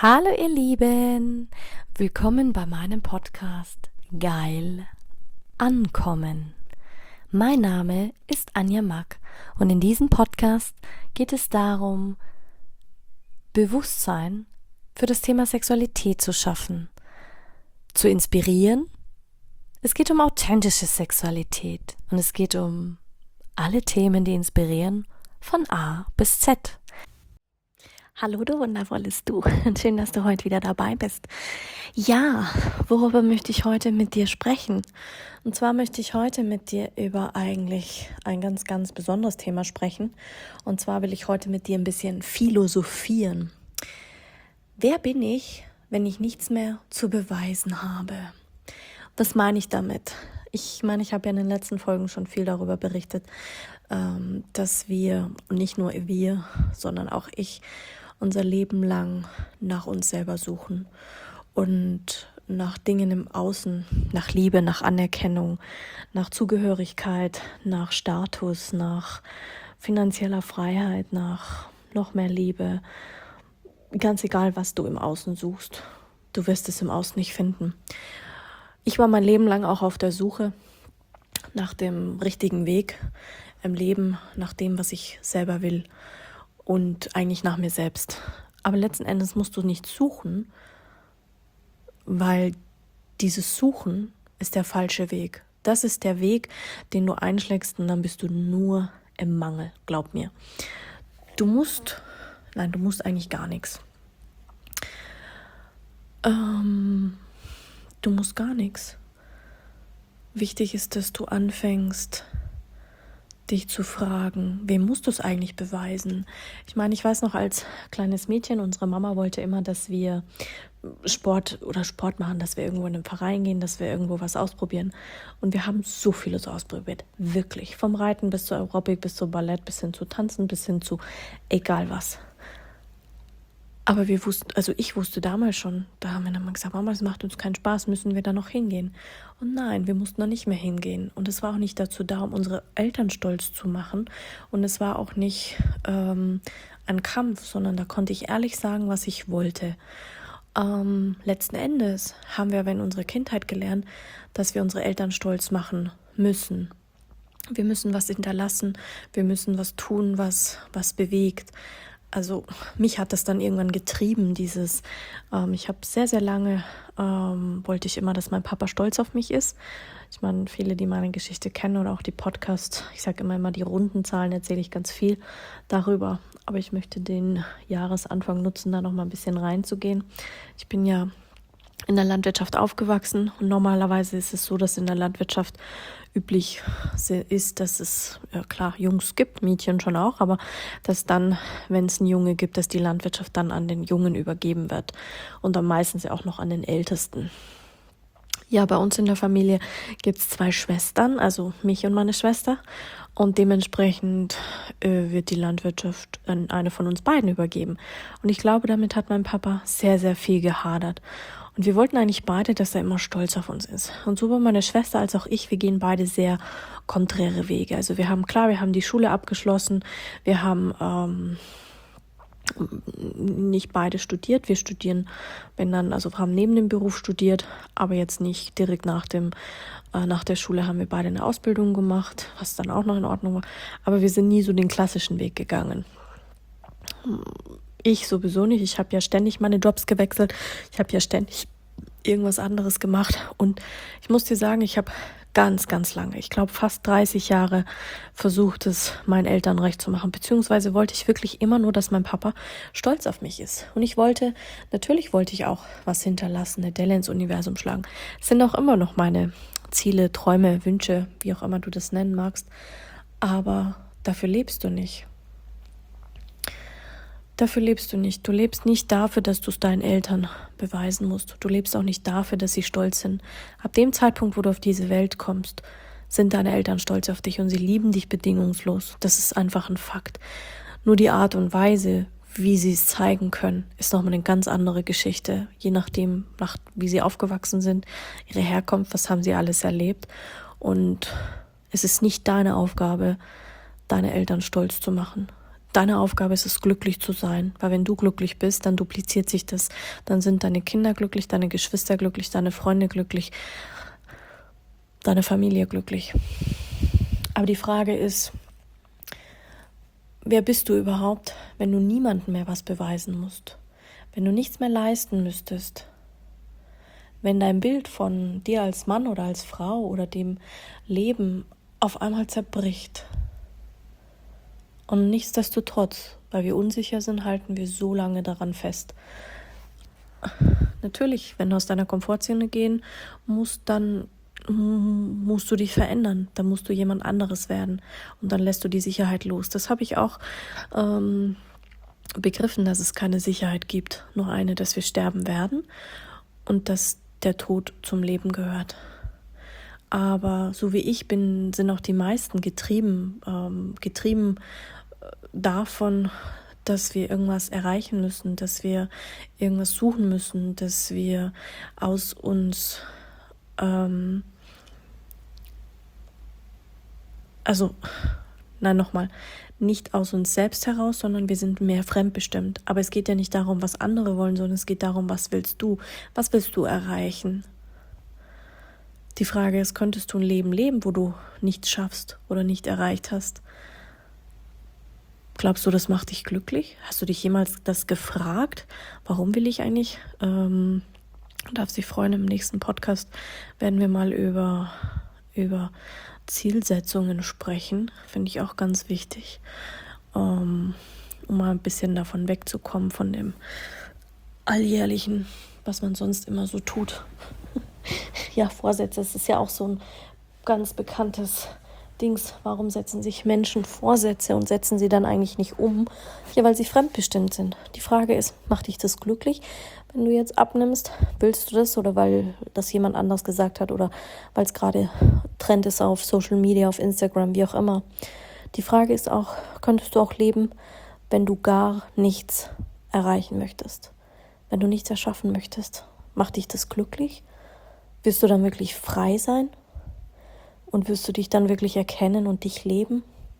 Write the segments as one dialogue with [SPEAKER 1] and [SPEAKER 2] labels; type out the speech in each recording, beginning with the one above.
[SPEAKER 1] Hallo ihr Lieben, willkommen bei meinem Podcast Geil Ankommen. Mein Name ist Anja Mack und in diesem Podcast geht es darum, Bewusstsein für das Thema Sexualität zu schaffen, zu inspirieren. Es geht um authentische Sexualität und es geht um alle Themen, die inspirieren, von A bis Z. Hallo du wundervolles Du, schön, dass du heute wieder dabei bist. Ja, worüber möchte ich heute mit dir sprechen? Und zwar möchte ich heute mit dir über eigentlich ein ganz, ganz besonderes Thema sprechen. Und zwar will ich heute mit dir ein bisschen philosophieren. Wer bin ich, wenn ich nichts mehr zu beweisen habe? Was meine ich damit? Ich habe ja in den letzten Folgen schon viel darüber berichtet, dass wir, und nicht nur wir, sondern auch ich, unser Leben lang nach uns selber suchen und nach Dingen im Außen, nach Liebe, nach Anerkennung, nach Zugehörigkeit, nach Status, nach finanzieller Freiheit, nach noch mehr Liebe. Ganz egal, was du im Außen suchst, du wirst es im Außen nicht finden. Ich war mein Leben lang auch auf der Suche nach dem richtigen Weg im Leben, nach dem, was ich selber will. Und eigentlich nach mir selbst. Aber letzten Endes musst du nicht suchen, weil dieses Suchen ist der falsche Weg. Das ist der Weg, den du einschlägst und dann bist du nur im Mangel, glaub mir. Du musst eigentlich gar nichts. Du musst gar nichts. Wichtig ist, dass du anfängst, dich zu fragen, wem musst du es eigentlich beweisen? Ich meine, ich weiß noch, als kleines Mädchen, unsere Mama wollte immer, dass wir Sport machen, dass wir irgendwo in einen Verein gehen, dass wir irgendwo was ausprobieren. Und wir haben so vieles ausprobiert, wirklich. Vom Reiten bis zur Aerobic, bis zum Ballett, bis hin zu Tanzen, bis hin zu egal was. Aber ich wusste damals schon, da haben wir dann mal gesagt, Mama, das macht uns keinen Spaß, müssen wir da noch hingehen? Und nein, wir mussten da nicht mehr hingehen. Und es war auch nicht dazu da, um unsere Eltern stolz zu machen. Und es war auch nicht ein Kampf, sondern da konnte ich ehrlich sagen, was ich wollte. Letzten Endes haben wir aber in unserer Kindheit gelernt, dass wir unsere Eltern stolz machen müssen. Wir müssen was hinterlassen, wir müssen was tun, was bewegt. Also mich hat das dann irgendwann getrieben, ich habe sehr, sehr lange, wollte ich immer, dass mein Papa stolz auf mich ist. Ich meine, viele, die meine Geschichte kennen oder auch die Podcast, ich sage immer die runden Zahlen, erzähle ich ganz viel darüber. Aber ich möchte den Jahresanfang nutzen, da noch mal ein bisschen reinzugehen. Ich bin ja in der Landwirtschaft aufgewachsen und normalerweise ist es so, dass in der Landwirtschaft üblich ist, dass es, ja klar, Jungs gibt, Mädchen schon auch, aber dass dann, wenn es einen Junge gibt, dass die Landwirtschaft dann an den Jungen übergeben wird und dann meistens ja auch noch an den Ältesten. Ja, bei uns in der Familie gibt es 2 Schwestern, also mich und meine Schwester, und dementsprechend wird die Landwirtschaft an eine von uns beiden übergeben. Und ich glaube, damit hat mein Papa sehr, sehr viel gehadert. Und wir wollten eigentlich beide, dass er immer stolz auf uns ist. Und sowohl meine Schwester als auch ich, wir gehen beide sehr konträre Wege. Also wir haben die Schule abgeschlossen, wir haben nicht beide studiert. Wir studieren, haben neben dem Beruf studiert, aber jetzt nicht direkt nach der Schule haben wir beide eine Ausbildung gemacht, was dann auch noch in Ordnung war. Aber wir sind nie so den klassischen Weg gegangen. Ich sowieso nicht. Ich habe ja ständig meine Jobs gewechselt. Ich habe ja ständig irgendwas anderes gemacht. Und ich muss dir sagen, ich habe ganz, ganz lange, ich glaube fast 30 Jahre versucht, es meinen Eltern recht zu machen. Beziehungsweise wollte ich wirklich immer nur, dass mein Papa stolz auf mich ist. Und natürlich wollte ich auch was hinterlassen, eine Delle ins Universum schlagen. Es sind auch immer noch meine Ziele, Träume, Wünsche, wie auch immer du das nennen magst. Aber dafür lebst du nicht. Dafür lebst du nicht. Du lebst nicht dafür, dass du es deinen Eltern beweisen musst. Du lebst auch nicht dafür, dass sie stolz sind. Ab dem Zeitpunkt, wo du auf diese Welt kommst, sind deine Eltern stolz auf dich und sie lieben dich bedingungslos. Das ist einfach ein Fakt. Nur die Art und Weise, wie sie es zeigen können, ist nochmal eine ganz andere Geschichte. Je nachdem, wie sie aufgewachsen sind, ihre Herkunft, was haben sie alles erlebt. Und es ist nicht deine Aufgabe, deine Eltern stolz zu machen. Deine Aufgabe ist es, glücklich zu sein, weil wenn du glücklich bist, dann dupliziert sich das, dann sind deine Kinder glücklich, deine Geschwister glücklich, deine Freunde glücklich, deine Familie glücklich. Aber die Frage ist, wer bist du überhaupt, wenn du niemandem mehr was beweisen musst, wenn du nichts mehr leisten müsstest, wenn dein Bild von dir als Mann oder als Frau oder dem Leben auf einmal zerbricht? Und nichtsdestotrotz, weil wir unsicher sind, halten wir so lange daran fest. Natürlich, wenn du aus deiner Komfortzone gehen musst, dann musst du dich verändern. Dann musst du jemand anderes werden. Und dann lässt du die Sicherheit los. Das habe ich auch begriffen, dass es keine Sicherheit gibt. Nur eine, dass wir sterben werden und dass der Tod zum Leben gehört. Aber so wie ich bin, sind auch die meisten getrieben davon, dass wir irgendwas erreichen müssen, dass wir irgendwas suchen müssen, dass wir aus uns, nicht aus uns selbst heraus, sondern wir sind mehr fremdbestimmt. Aber es geht ja nicht darum, was andere wollen, sondern es geht darum, was willst du erreichen? Die Frage ist, könntest du ein Leben leben, wo du nichts schaffst oder nicht erreicht hast? Glaubst du, das macht dich glücklich? Hast du dich jemals das gefragt? Warum will ich eigentlich? Darfst dich freuen, im nächsten Podcast werden wir mal über Zielsetzungen sprechen. Finde ich auch ganz wichtig, um mal ein bisschen davon wegzukommen, von dem alljährlichen, was man sonst immer so tut. Ja, Vorsätze, das ist ja auch so ein ganz bekanntes Dings. Warum setzen sich Menschen Vorsätze und setzen sie dann eigentlich nicht um? Ja, weil sie fremdbestimmt sind. Die Frage ist, macht dich das glücklich, wenn du jetzt abnimmst? Willst du das oder weil das jemand anders gesagt hat oder weil es gerade Trend ist auf Social Media, auf Instagram, wie auch immer? Die Frage ist auch, könntest du auch leben, wenn du gar nichts erreichen möchtest? Wenn du nichts erschaffen möchtest? Macht dich das glücklich? Wirst du dann wirklich frei sein? Und wirst du dich dann wirklich erkennen und dich leben?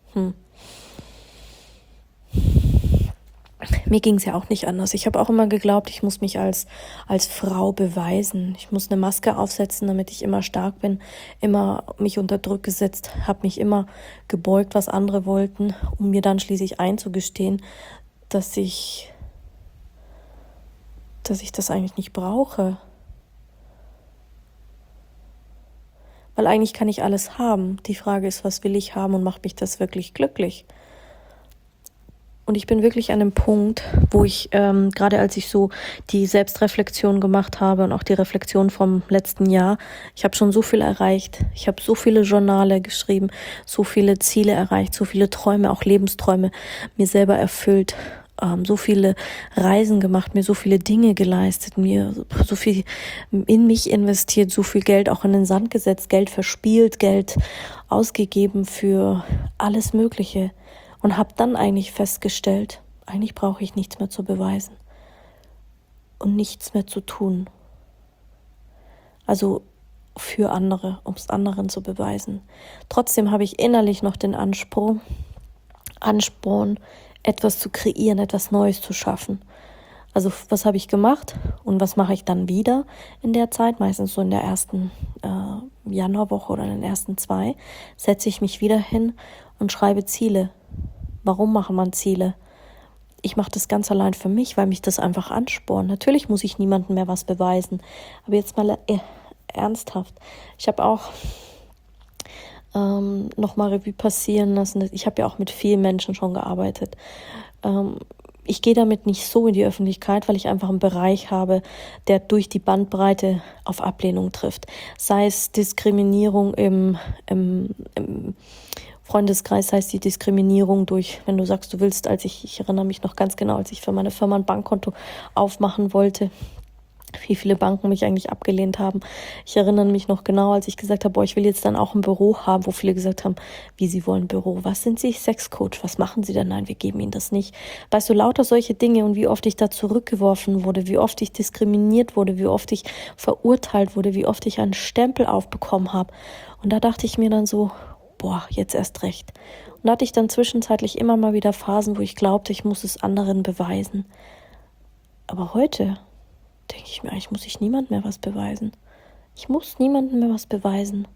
[SPEAKER 1] Mir ging es ja auch nicht anders. Ich habe auch immer geglaubt, ich muss mich als Frau beweisen. Ich muss eine Maske aufsetzen, damit ich immer stark bin, immer mich unter Druck gesetzt, habe mich immer gebeugt, was andere wollten, um mir dann schließlich einzugestehen, dass ich das eigentlich nicht brauche. Weil eigentlich kann ich alles haben. Die Frage ist, was will ich haben und macht mich das wirklich glücklich? Und ich bin wirklich an dem Punkt, wo ich, gerade als ich so die Selbstreflexion gemacht habe und auch die Reflexion vom letzten Jahr, ich habe schon so viel erreicht. Ich habe so viele Journale geschrieben, so viele Ziele erreicht, so viele Träume, auch Lebensträume mir selber erfüllt. So viele Reisen gemacht, mir so viele Dinge geleistet, mir so viel in mich investiert, so viel Geld auch in den Sand gesetzt, Geld verspielt, Geld ausgegeben für alles Mögliche und habe dann eigentlich festgestellt, eigentlich brauche ich nichts mehr zu beweisen und nichts mehr zu tun. Also für andere, um es anderen zu beweisen. Trotzdem habe ich innerlich noch den Ansporn, etwas zu kreieren, etwas Neues zu schaffen. Also was habe ich gemacht und was mache ich dann wieder in der Zeit? Meistens so in der ersten Januarwoche oder in den ersten 2 setze ich mich wieder hin und schreibe Ziele. Warum macht man Ziele? Ich mache das ganz allein für mich, weil mich das einfach anspornt. Natürlich muss ich niemandem mehr was beweisen. Aber jetzt mal ernsthaft. Ich habe auch nochmal Revue passieren lassen. Ich habe ja auch mit vielen Menschen schon gearbeitet. Ich gehe damit nicht so in die Öffentlichkeit, weil ich einfach einen Bereich habe, der durch die Bandbreite auf Ablehnung trifft. Sei es Diskriminierung im Freundeskreis, sei es die Diskriminierung durch, wenn du sagst, du willst, ich erinnere mich noch ganz genau, als ich für meine Firma ein Bankkonto aufmachen wollte, wie viele Banken mich eigentlich abgelehnt haben. Ich erinnere mich noch genau, als ich gesagt habe, ich will jetzt dann auch ein Büro haben, wo viele gesagt haben, wie, Sie wollen ein Büro? Was sind Sie? Sexcoach? Was machen Sie denn? Nein, wir geben Ihnen das nicht. Weißt du, lauter solche Dinge und wie oft ich da zurückgeworfen wurde, wie oft ich diskriminiert wurde, wie oft ich verurteilt wurde, wie oft ich einen Stempel aufbekommen habe. Und da dachte ich mir dann so, boah, jetzt erst recht. Und da hatte ich dann zwischenzeitlich immer mal wieder Phasen, wo ich glaubte, ich muss es anderen beweisen. Aber heute denke ich mir, eigentlich muss ich niemand mehr was beweisen. Ich muss niemandem mehr was beweisen.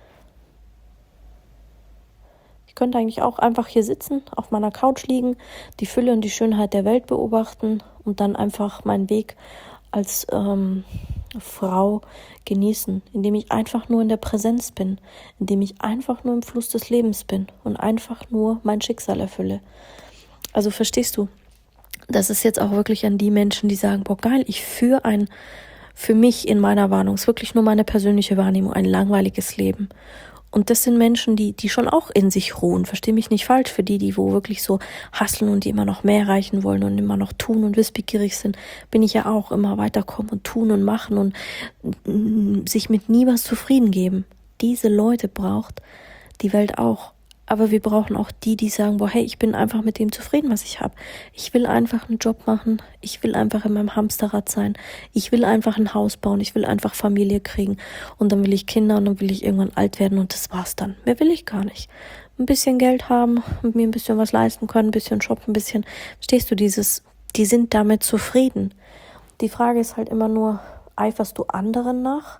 [SPEAKER 1] Ich könnte eigentlich auch einfach hier sitzen, auf meiner Couch liegen, die Fülle und die Schönheit der Welt beobachten und dann einfach meinen Weg als Frau genießen, indem ich einfach nur in der Präsenz bin, indem ich einfach nur im Fluss des Lebens bin und einfach nur mein Schicksal erfülle. Also verstehst du, das ist jetzt auch wirklich an die Menschen, die sagen, boah geil, ich führe für mich in meiner Wahrnehmung, ist wirklich nur meine persönliche Wahrnehmung, ein langweiliges Leben. Und das sind Menschen, die schon auch in sich ruhen. Versteh mich nicht falsch, für die wo wirklich so hustlen und die immer noch mehr erreichen wollen und immer noch tun und wissbegierig sind, bin ich ja auch, immer weiterkommen und tun und machen und sich mit nie was zufrieden geben. Diese Leute braucht die Welt auch. Aber wir brauchen auch die sagen, boah, hey, ich bin einfach mit dem zufrieden, was ich habe. Ich will einfach einen Job machen. Ich will einfach in meinem Hamsterrad sein. Ich will einfach ein Haus bauen. Ich will einfach Familie kriegen. Und dann will ich Kinder und dann will ich irgendwann alt werden und das war's dann. Mehr will ich gar nicht. Ein bisschen Geld haben und mir ein bisschen was leisten können, ein bisschen shoppen, ein bisschen, verstehst du, die sind damit zufrieden. Die Frage ist halt immer nur, eiferst du anderen nach?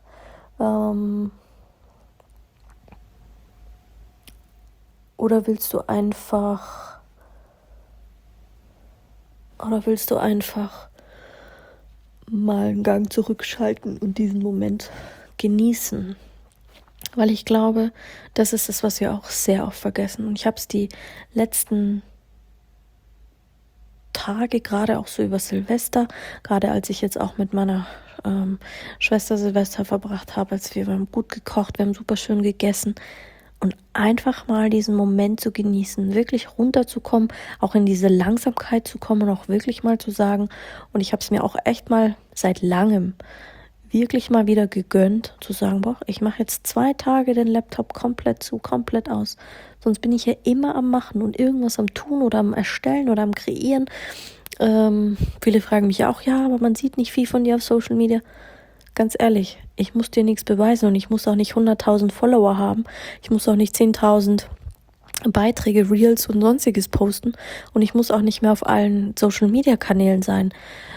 [SPEAKER 1] Oder willst du einfach mal einen Gang zurückschalten und diesen Moment genießen? Weil ich glaube, das ist es, was wir auch sehr oft vergessen. Und ich habe es die letzten Tage, gerade auch so über Silvester, gerade als ich jetzt auch mit meiner Schwester Silvester verbracht habe, wir haben gut gekocht, wir haben super schön gegessen. Und einfach mal diesen Moment zu genießen, wirklich runterzukommen, auch in diese Langsamkeit zu kommen und auch wirklich mal zu sagen, und ich habe es mir auch echt mal seit langem wirklich mal wieder gegönnt, zu sagen, boah, ich mache jetzt 2 Tage den Laptop komplett zu, komplett aus. Sonst bin ich ja immer am Machen und irgendwas am Tun oder am Erstellen oder am Kreieren. Viele fragen mich auch, ja, aber man sieht nicht viel von dir auf Social Media. Ganz ehrlich, ich muss dir nichts beweisen und ich muss auch nicht 100.000 Follower haben. Ich muss auch nicht 10.000 Beiträge, Reels und sonstiges posten. Und ich muss auch nicht mehr auf allen Social-Media-Kanälen sein.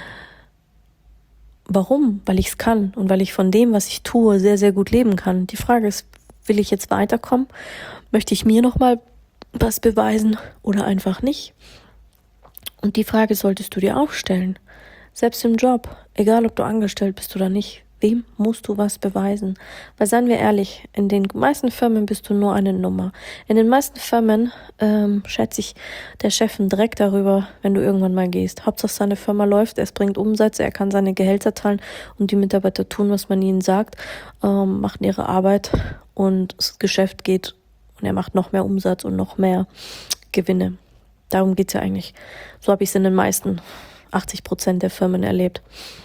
[SPEAKER 1] Warum? Weil ich es kann und weil ich von dem, was ich tue, sehr, sehr gut leben kann. Die Frage ist, will ich jetzt weiterkommen? Möchte ich mir nochmal was beweisen oder einfach nicht? Und die Frage solltest du dir auch stellen. Selbst im Job, egal ob du angestellt bist oder nicht, wem musst du was beweisen? Weil seien wir ehrlich, in den meisten Firmen bist du nur eine Nummer. In den meisten Firmen schätzt sich der Chef einen Dreck darüber, wenn du irgendwann mal gehst. Hauptsache seine Firma läuft, es bringt Umsätze, er kann seine Gehälter zahlen und die Mitarbeiter tun, was man ihnen sagt, machen ihre Arbeit und das Geschäft geht und er macht noch mehr Umsatz und noch mehr Gewinne. Darum geht's ja eigentlich. So habe ich es in den meisten 80% der Firmen erlebt.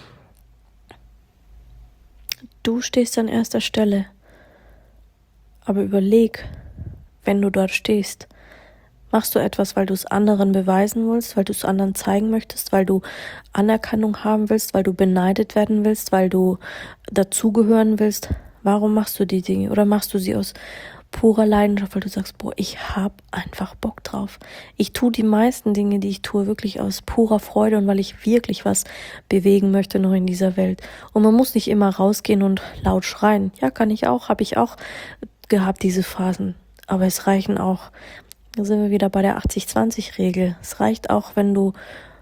[SPEAKER 1] Du stehst an erster Stelle. Aber überleg, wenn du dort stehst, machst du etwas, weil du es anderen beweisen willst, weil du es anderen zeigen möchtest, weil du Anerkennung haben willst, weil du beneidet werden willst, weil du dazugehören willst? Warum machst du die Dinge? Oder machst du sie aus purer Leidenschaft, weil du sagst, boah, ich hab einfach Bock drauf. Ich tue die meisten Dinge, die ich tue, wirklich aus purer Freude und weil ich wirklich was bewegen möchte noch in dieser Welt. Und man muss nicht immer rausgehen und laut schreien. Ja, kann ich auch, habe ich auch gehabt, diese Phasen. Aber es reichen auch, da sind wir wieder bei der 80-20-Regel. Es reicht auch, wenn du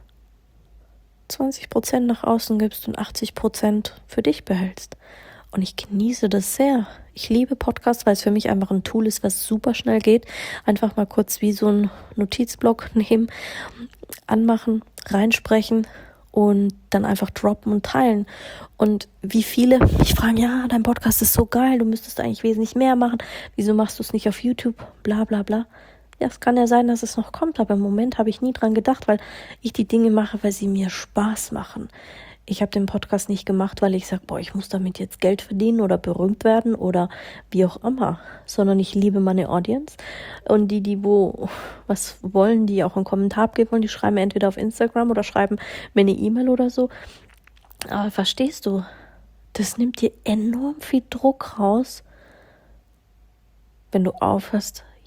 [SPEAKER 1] 20% nach außen gibst und 80% für dich behältst. Und ich genieße das sehr. Ich liebe Podcasts, weil es für mich einfach ein Tool ist, was super schnell geht. Einfach mal kurz wie so ein Notizblock nehmen, anmachen, reinsprechen und dann einfach droppen und teilen. Und wie viele mich fragen, ja, dein Podcast ist so geil, du müsstest eigentlich wesentlich mehr machen. Wieso machst du es nicht auf YouTube? Bla bla bla. Ja, es kann ja sein, dass es noch kommt, aber im Moment habe ich nie dran gedacht, weil ich die Dinge mache, weil sie mir Spaß machen. Ich habe den Podcast nicht gemacht, weil ich sage, boah, ich muss damit jetzt Geld verdienen oder berühmt werden oder wie auch immer, sondern ich liebe meine Audience und die wo was wollen, die auch einen Kommentar abgeben wollen, die schreiben mir entweder auf Instagram oder schreiben mir eine E-Mail oder so. Aber verstehst du, das nimmt dir enorm viel Druck raus, wenn du aufhörst,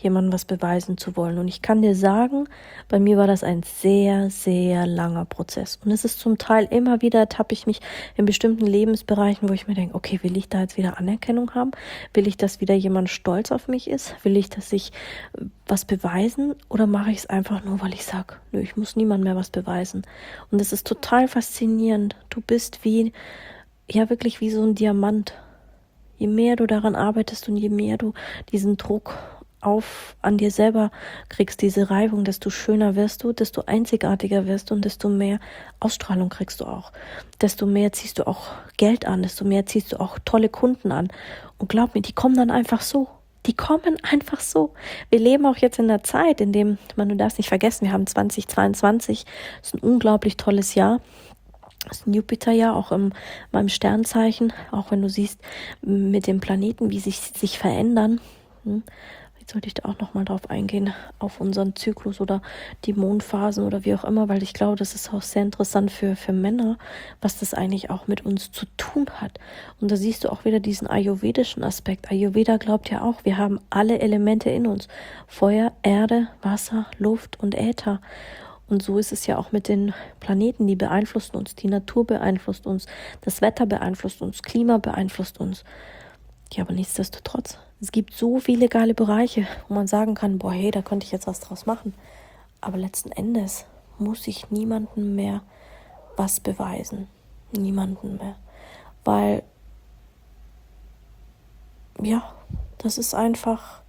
[SPEAKER 1] jemandem was beweisen zu wollen. Und ich kann dir sagen, bei mir war das ein sehr, sehr langer Prozess. Und es ist zum Teil immer wieder, ertappe ich mich in bestimmten Lebensbereichen, wo ich mir denke, okay, will ich da jetzt wieder Anerkennung haben? Will ich, dass wieder jemand stolz auf mich ist? Will ich, dass ich was beweisen? Oder mache ich es einfach nur, weil ich sage, nö, ich muss niemandem mehr was beweisen. Und es ist total faszinierend. Du bist wirklich wie so ein Diamant. Je mehr du daran arbeitest und je mehr du diesen Druck an dir selber kriegst, diese Reibung, desto schöner wirst du, desto einzigartiger wirst du und desto mehr Ausstrahlung kriegst du auch. Desto mehr ziehst du auch Geld an, desto mehr ziehst du auch tolle Kunden an. Und glaub mir, die kommen dann einfach so. Die kommen einfach so. Wir leben auch jetzt in einer Zeit, in dem, du darfst nicht vergessen, wir haben 2022, das ist ein unglaublich tolles Jahr. Das ist ein Jupiterjahr, auch in meinem Sternzeichen, auch wenn du siehst mit den Planeten, wie sich verändern. Jetzt sollte ich da auch nochmal drauf eingehen, auf unseren Zyklus oder die Mondphasen oder wie auch immer, weil ich glaube, das ist auch sehr interessant für Männer, was das eigentlich auch mit uns zu tun hat. Und da siehst du auch wieder diesen ayurvedischen Aspekt. Ayurveda glaubt ja auch, wir haben alle Elemente in uns. Feuer, Erde, Wasser, Luft und Äther. Und so ist es ja auch mit den Planeten, die beeinflussen uns, die Natur beeinflusst uns, das Wetter beeinflusst uns, Klima beeinflusst uns. Ja, aber nichtsdestotrotz, es gibt so viele geile Bereiche, wo man sagen kann, boah, hey, da könnte ich jetzt was draus machen. Aber letzten Endes muss ich niemandem mehr was beweisen. Niemanden mehr. Weil, ja, das ist einfach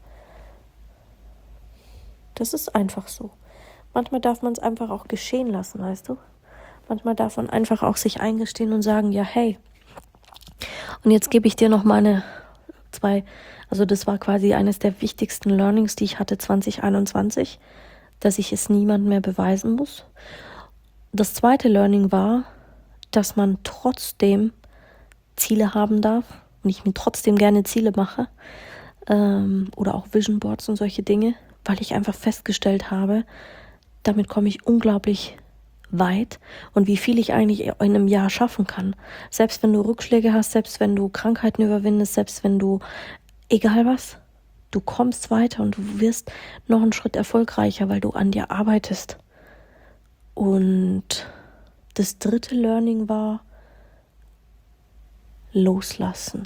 [SPEAKER 1] so. Manchmal darf man es einfach auch geschehen lassen, weißt du? Manchmal darf man einfach auch sich eingestehen und sagen, ja, hey. Und jetzt gebe ich dir noch meine also das war quasi eines der wichtigsten Learnings, die ich hatte 2021, dass ich es niemandem mehr beweisen muss. Das zweite Learning war, dass man trotzdem Ziele haben darf und ich mir trotzdem gerne Ziele mache oder auch Vision Boards und solche Dinge, weil ich einfach festgestellt habe, damit komme ich unglaublich weit und wie viel ich eigentlich in einem Jahr schaffen kann. Selbst wenn du Rückschläge hast, selbst wenn du Krankheiten überwindest, selbst wenn du, egal was, du kommst weiter und du wirst noch einen Schritt erfolgreicher, weil du an dir arbeitest. Und das dritte Learning war Loslassen.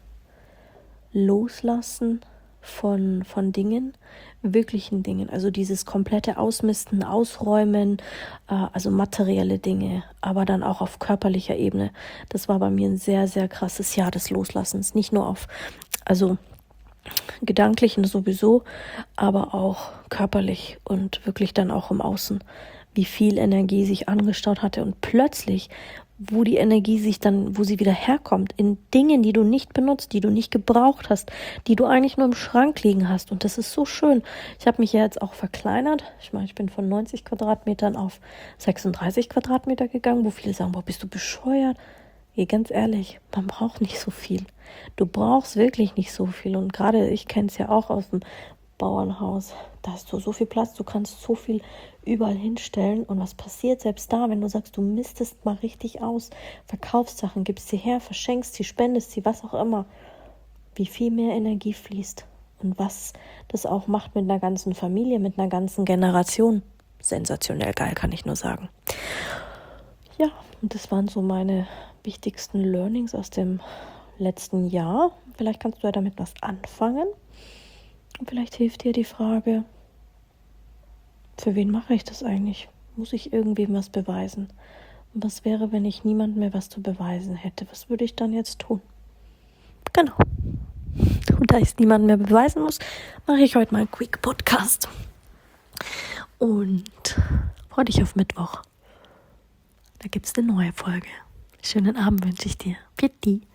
[SPEAKER 1] Loslassen von Dingen, wirklichen Dingen, also dieses komplette Ausmisten, Ausräumen, also materielle Dinge, aber dann auch auf körperlicher Ebene. Das war bei mir ein sehr, sehr krasses Jahr des Loslassens, nicht nur also gedanklichen sowieso, aber auch körperlich und wirklich dann auch im Außen, wie viel Energie sich angestaut hatte und plötzlich wo die Energie wo sie wieder herkommt, in Dingen, die du nicht benutzt, die du nicht gebraucht hast, die du eigentlich nur im Schrank liegen hast. Und das ist so schön. Ich habe mich ja jetzt auch verkleinert. Ich meine, ich bin von 90 Quadratmetern auf 36 Quadratmeter gegangen, wo viele sagen, boah, bist du bescheuert? Ja, ganz ehrlich, man braucht nicht so viel. Du brauchst wirklich nicht so viel. Und gerade ich kenne es ja auch aus dem Bauernhaus. Da hast du so viel Platz, du kannst so viel überall hinstellen. Und was passiert selbst da, wenn du sagst, du mistest mal richtig aus, verkaufst Sachen, gibst sie her, verschenkst sie, spendest sie, was auch immer, wie viel mehr Energie fließt und was das auch macht mit einer ganzen Familie, mit einer ganzen Generation. Sensationell geil, kann ich nur sagen. Ja, und das waren so meine wichtigsten Learnings aus dem letzten Jahr. Vielleicht kannst du ja damit was anfangen. Und vielleicht hilft dir die Frage, für wen mache ich das eigentlich? Muss ich irgendwem was beweisen? Und was wäre, wenn ich niemand mehr was zu beweisen hätte? Was würde ich dann jetzt tun? Genau. Und da ich niemanden mehr beweisen muss, mache ich heute mal einen Quick Podcast. Und freue dich auf Mittwoch. Da gibt es eine neue Folge. Schönen Abend wünsche ich dir. Pitti.